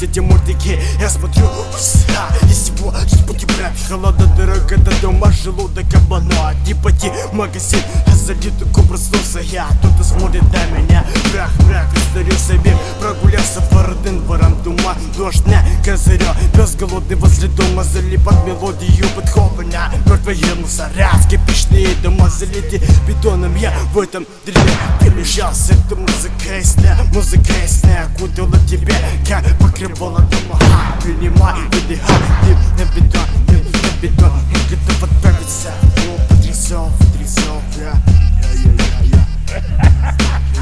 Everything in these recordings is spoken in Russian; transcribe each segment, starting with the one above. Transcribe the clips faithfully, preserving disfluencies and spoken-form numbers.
эти мультики я смотрю, а, из его спуки, брат, холодно, дорога до дома, желудок обману, не пойти в магазин, а залит такой проснулся я, кто-то смотрит на меня, брах, брах, исторился мир, прогулялся по родным дворам дома, дождь на козырё, пес голодный возле дома, залип под мелодию Бетховена, мертвые мусора, скипичные дома залиты бетоном, я в этом дерьме перемешался, это музыка ясная, музыка ясная, окутала тебя, как покрывало дома, принимай, выдыхай, дым на бетон, дым на бетон, я готов отправиться, ну, потрясов, потрясов, я, я, я, я.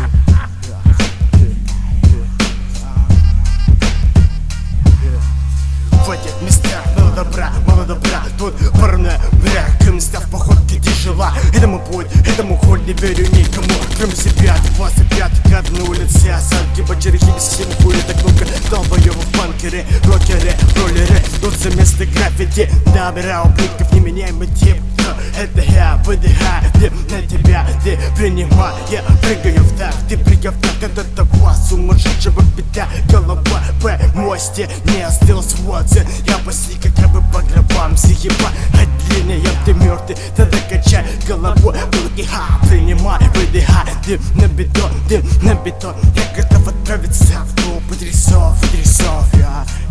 В этих местах мало добра, мало добра, тут парная мрак, к местам в поход, где жила. Это мой путь, это мой ход, не верю никому, кроме себя. Двадцать пятый год на улице, осадки, бочерихи, без всем хули, так много долбоёвых банкеры, рокеры, роллеры, тут за место граффити, набираю ублюдков, неменяемый тип. Это я выдыхаю дым на тебя, ты принимай, я прыгаю в так, ты прыгай в так, от этого сумасшедшего беда, голова по мосте не осталось вот. Я паси как бы по гробам, все еба от длинная, ты мертвый, тогда качай головой, выдыхай, принимай, выдыхай, дым на бетон, дым на бетон, я готов отправиться в клуб потрясов, потрясов, я.